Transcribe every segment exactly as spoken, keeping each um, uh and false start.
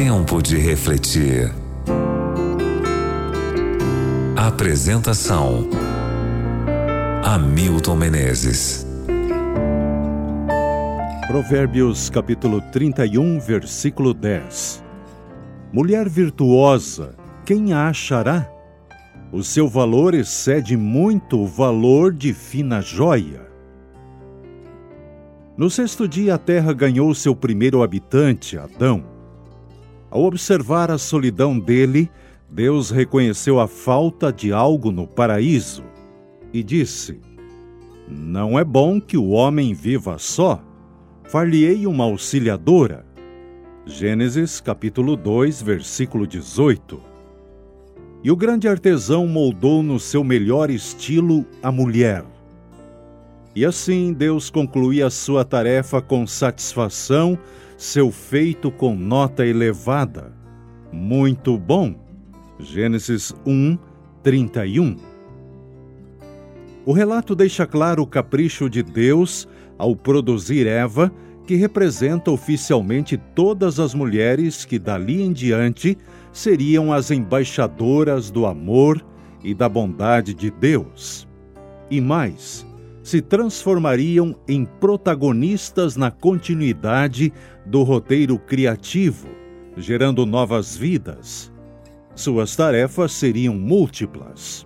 Tempo de refletir. Apresentação: Hamilton Menezes. Provérbios capítulo trinta e um, versículo dez. Mulher virtuosa, quem a achará? O seu valor excede muito o valor de fina joia. No sexto dia a terra ganhou seu primeiro habitante, Adão. Ao observar a solidão dele, Deus reconheceu a falta de algo no paraíso e disse: não é bom que o homem viva só, far-lhe-ei uma auxiliadora. Gênesis capítulo dois, versículo dezoito. E o grande artesão moldou no seu melhor estilo a mulher. E assim Deus concluía sua tarefa com satisfação, seu feito com nota elevada. Muito bom. Gênesis um, trinta e um. O relato deixa claro o capricho de Deus ao produzir Eva, que representa oficialmente todas as mulheres que dali em diante seriam as embaixadoras do amor e da bondade de Deus. E mais, se transformariam em protagonistas na continuidade do roteiro criativo, gerando novas vidas. Suas tarefas seriam múltiplas.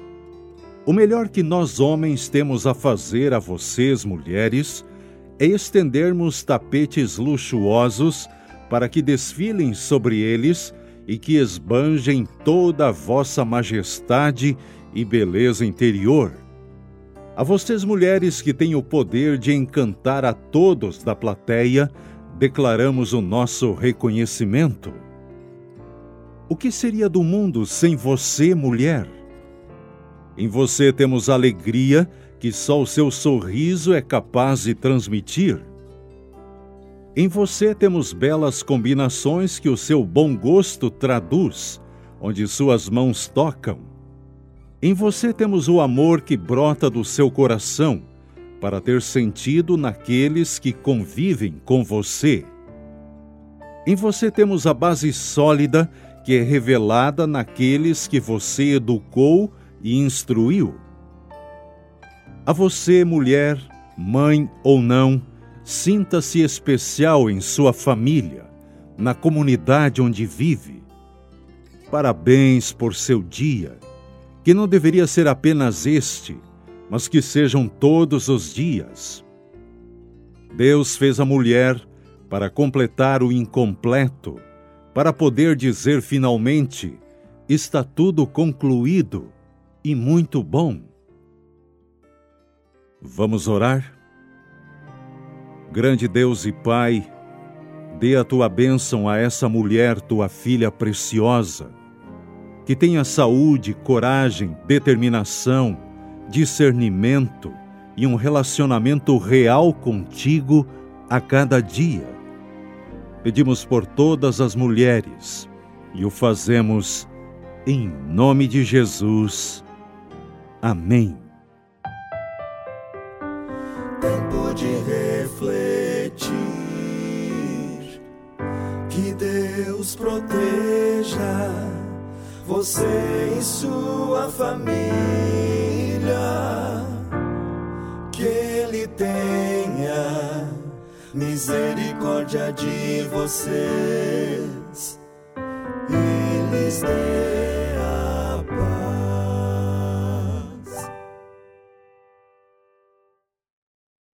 O melhor que nós homens temos a fazer a vocês, mulheres, é estendermos tapetes luxuosos para que desfilem sobre eles e que esbanjem toda a vossa majestade e beleza interior. A vocês, mulheres que têm o poder de encantar a todos da plateia, declaramos o nosso reconhecimento. O que seria do mundo sem você, mulher? Em você temos alegria que só o seu sorriso é capaz de transmitir. Em você temos belas combinações que o seu bom gosto traduz, onde suas mãos tocam. Em você temos o amor que brota do seu coração, para ter sentido naqueles que convivem com você. Em você temos a base sólida que é revelada naqueles que você educou e instruiu. A você, mulher, mãe ou não, sinta-se especial em sua família, na comunidade onde vive. Parabéns por seu dia, que não deveria ser apenas este, mas que sejam todos os dias. Deus fez a mulher para completar o incompleto, para poder dizer finalmente: está tudo concluído e muito bom. Vamos orar? Grande Deus e Pai, dê a tua bênção a essa mulher, tua filha preciosa, que tenha saúde, coragem, determinação, discernimento e um relacionamento real contigo a cada dia. Pedimos por todas as mulheres e o fazemos em nome de Jesus. Amém. Tempo de refletir, que Deus proteja você e sua família, que Ele tenha misericórdia de vocês, eles têm